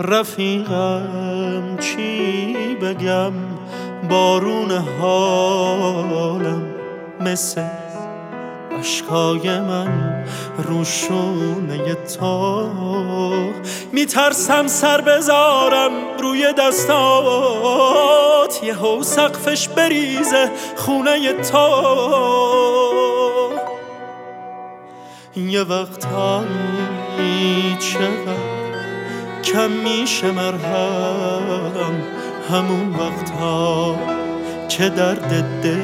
رفیقم چی بگم، بارون حالم مثل اشکای من روشونه تو. میترسم سر بذارم روی دستات، یهو سقفش بریزه خونه تو. یه وقتایی چقدر کم میشه مرهم، همون وقتا که درد دل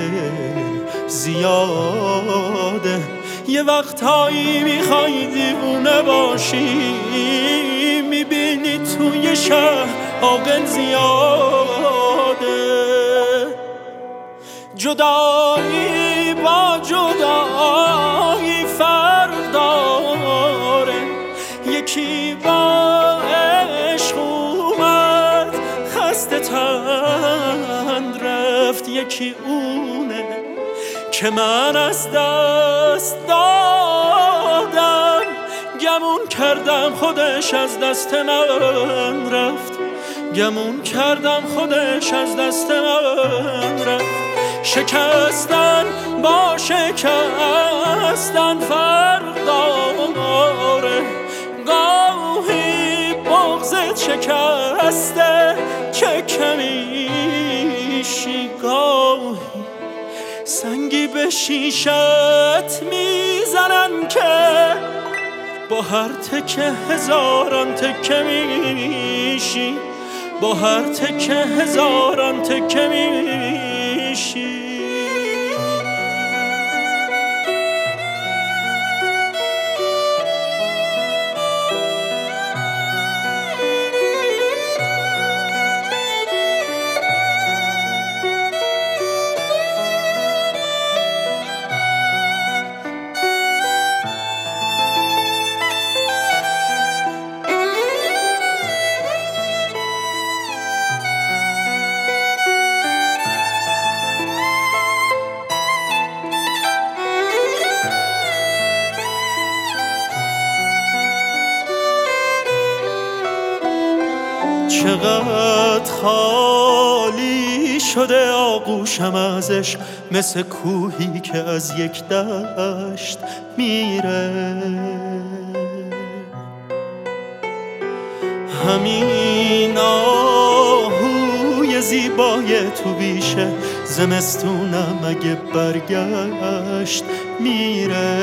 زیاده. یه وقتایی میخوای دیوونه باشی، میبینی توی شهر عاقل زیاده. جدایی با جدایی فرق داره، یکی با عشق اومد خسته تن رفت، یکی اونه که من از دست دادم. گمون کردم خودش از دست من رفت، گمون کردم خودش از دست من رفت. شکستن با شکستن فرق داره، گاهی بغضت شکسته که کمیشی، گاهی سنگی به شیشت میزنن که با هر تکه هزاران تکه میشی، با هر تکه هزاران تکه میشی. چقدر خالی شده آغوشم ازش، مثل کوهی که از یک دشت میره. همین آهوی زیبای تو بیشه، زمستونم اگه برگشت میره.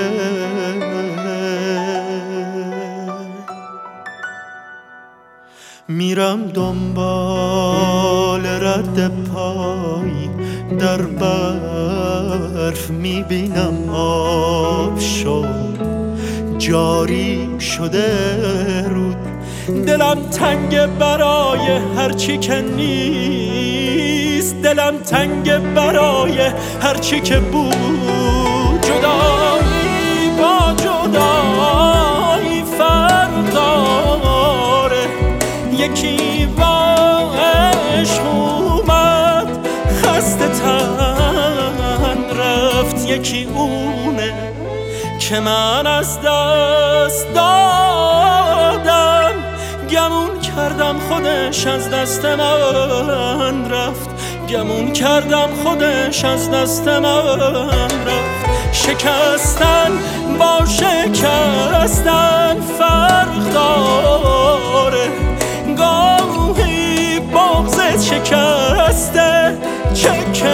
میرم دنبال رد پای در برف، میبینم آب شد جاری شده رود. دلم تنگ برای هرچی که نیست، دلم تنگ برای هرچی که بود. جدایی با جدایی فرق داره، یکی با عشق اومد خسته تن رفت، یکی اونه که من از دست دادم. گمون کردم خودش از دست من رفت، گمون کردم خودش از دست من رفت. شکستن با شکستن فرق داره، گاهی بغضت شکسته چه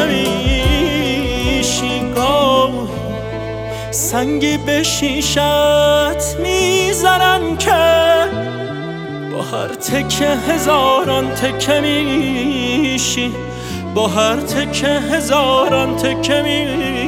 کمیشی، گاهی سنگی به شیشت میزنن که با هر تکه هزاران تکه میشی، با هر تکه هزاران تکه میشی.